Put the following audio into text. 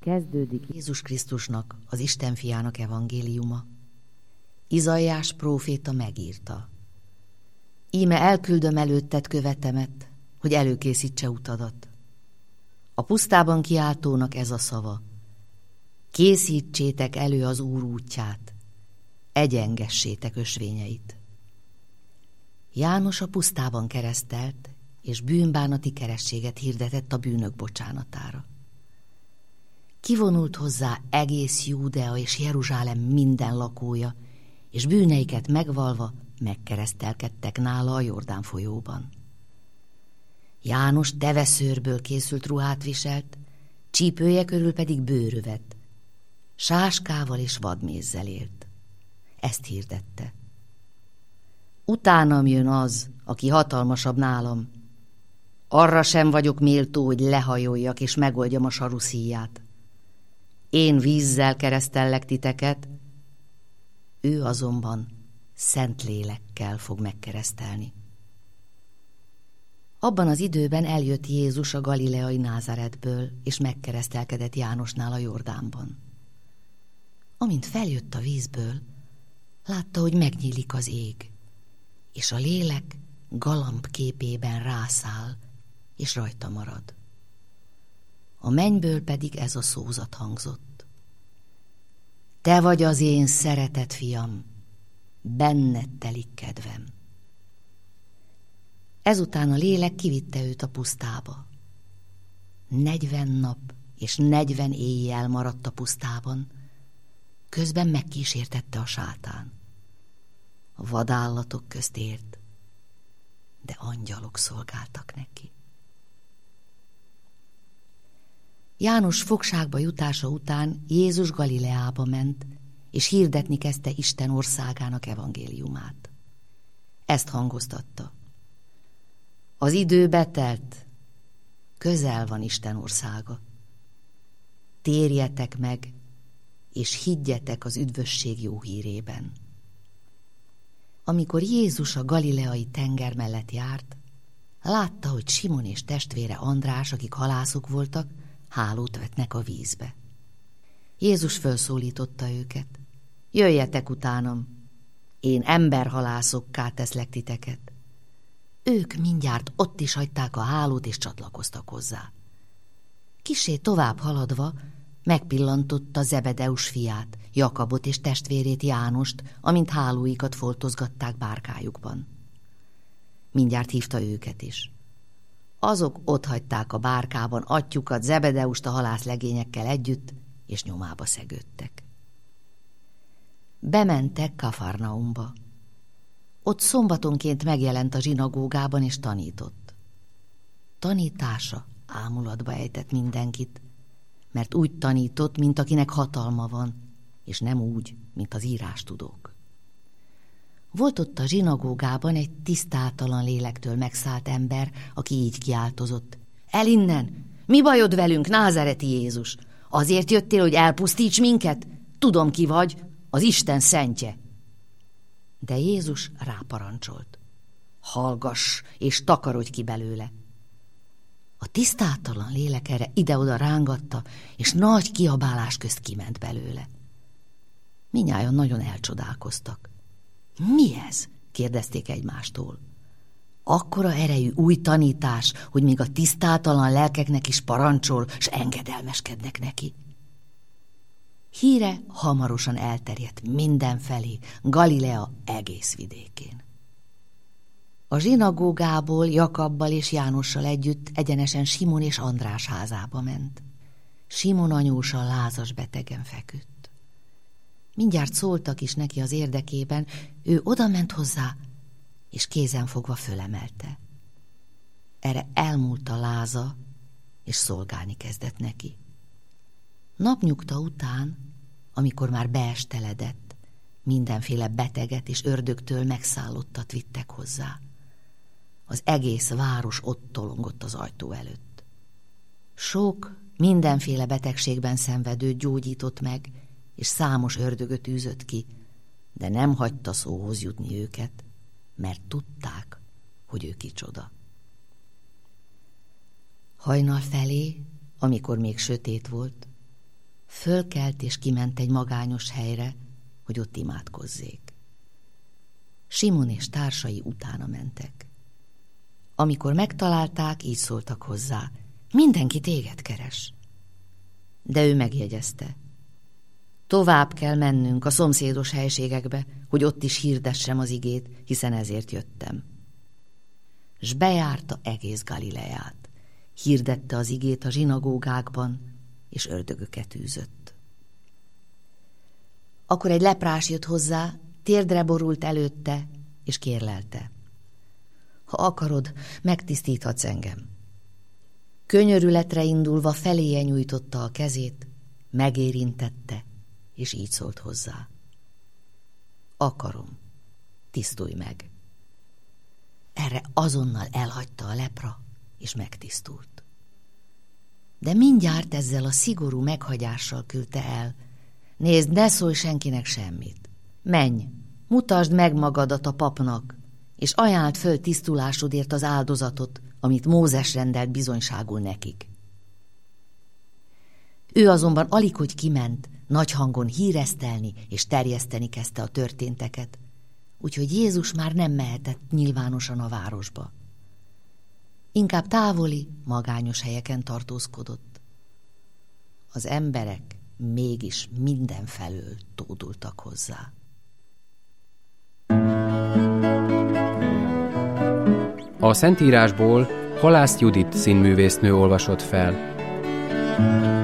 Kezdődik Jézus Krisztusnak, az Isten fiának evangéliuma. Izaiás próféta megírta: Íme elküldöm előtted követemet, hogy előkészítse utadat. A pusztában kiáltónak ez a szava: készítsétek elő az Úr útját, egyengessétek ösvényeit. János a pusztában keresztelt, és bűnbánati kerességet hirdetett a bűnök bocsánatára. Kivonult hozzá egész Júdea és Jeruzsálem minden lakója, és bűneiket megvalva megkeresztelkedtek nála a Jordán folyóban. János teveszőrből készült ruhát viselt, csípője körül pedig bőrövet, sáskával és vadmézzel élt. Ezt hirdette: Utánam jön az, aki hatalmasabb nálam. Arra sem vagyok méltó, hogy lehajoljak és megoldjam a saruszíját. Én vízzel keresztellek titeket, ő azonban szent lélekkel fog megkeresztelni. Abban az időben eljött Jézus a galileai Názáretből, és megkeresztelkedett Jánosnál a Jordánban. Amint feljött a vízből, látta, hogy megnyílik az ég, és a lélek galamb képében rászáll, és rajta marad. A mennyből pedig ez a szózat hangzott: Te vagy az én szeretett fiam, benned telik kedvem. Ezután a lélek kivitte őt a pusztába. 40 nap és 40 éjjel maradt a pusztában, közben megkísértette a sátán. A vadállatok közt élt, de angyalok szolgáltak neki. János fogságba jutása után Jézus Galileába ment, és hirdetni kezdte Isten országának evangéliumát. Ezt hangoztatta: Az idő betelt, közel van Isten országa. Térjetek meg, és higgyetek az üdvösség jó hírében. Amikor Jézus a galileai tenger mellett járt, látta, hogy Simon és testvére András, akik halászok voltak, hálót vetnek a vízbe. Jézus felszólította őket: Jöjjetek utánam, én emberhalászokká teszlek titeket. Ők mindjárt ott is hagyták a hálót, és csatlakoztak hozzá. Kissé tovább haladva megpillantotta Zebedeus fiát, Jakabot és testvérét Jánost, amint hálóikat foltozgatták bárkájukban. Mindjárt hívta őket is. Azok otthagyták a bárkában atyjukat, Zebedeust a halászlegényekkel együtt, és nyomába szegődtek. Bementek Kafarnaumba. Ott szombatonként megjelent a zsinagógában, és tanított. Tanítása ámulatba ejtett mindenkit, mert úgy tanított, mint akinek hatalma van, és nem úgy, mint az írástudók. Volt ott a zsinagógában egy tisztátalan lélektől megszállt ember, aki így kiáltozott: El innen! Mi bajod velünk, názáreti Jézus? Azért jöttél, hogy elpusztíts minket? Tudom, ki vagy, az Isten szentje. De Jézus ráparancsolt: Hallgass, és takarodj ki belőle. A tisztátalan lélek erre ide-oda rángatta, és nagy kiabálás közt kiment belőle. Mindnyájan nagyon elcsodálkoztak. Mi ez? Kérdezték egymástól. Akkora erejű új tanítás, hogy még a tisztátalan lelkeknek is parancsol, s engedelmeskednek neki. Híre hamarosan elterjedt mindenfelé, Galilea egész vidékén. A zsinagógából Jakabbal és Jánossal együtt egyenesen Simon és András házába ment. Simon anyósa lázas betegen feküdt. Mindjárt szóltak is neki az érdekében, ő odament hozzá, és kézenfogva fölemelte. Erre elmúlt a láza, és szolgálni kezdett neki. Napnyugta után, amikor már beesteledett, mindenféle beteget és ördögtől megszállottat vittek hozzá. Az egész város ott tolongott az ajtó előtt. Sok, mindenféle betegségben szenvedőt gyógyított meg, és számos ördögöt űzött ki, de nem hagyta szóhoz jutni őket, mert tudták, hogy ő kicsoda. Hajnal felé, amikor még sötét volt, Fölkelt és kiment egy magányos helyre, hogy ott imádkozzék. Simon és társai utána mentek. Amikor megtalálták, így szóltak hozzá: mindenki téged keres. De ő megjegyezte: tovább kell mennünk a szomszédos helységekbe, hogy ott is hirdessem az igét, hiszen ezért jöttem. S bejárta egész Galileát, hirdette az igét a zsinagógákban, és ördögöket űzött. Akkor egy leprás jött hozzá, térdre borult előtte, és kérlelte: ha akarod, megtisztíthatsz engem. Könyörületre indulva feléje nyújtotta a kezét, megérintette, és így szólt hozzá: akarom, tisztulj meg. Erre azonnal elhagyta a lepra, és megtisztult. De mindjárt ezzel a szigorú meghagyással küldte el: nézd, ne szólj senkinek semmit. Menj, mutasd meg magadat a papnak, és ajánld föl tisztulásodért az áldozatot, amit Mózes rendelt bizonyságul nekik. Ő azonban alighogy kiment, nagy hangon híresztelni és terjeszteni kezdte a történteket, úgyhogy Jézus már nem mehetett nyilvánosan a városba. Inkább távoli, magányos helyeken tartózkodott. Az emberek mégis mindenfelől tódultak hozzá. A Szentírásból Halász Judit színművésznő olvasott fel.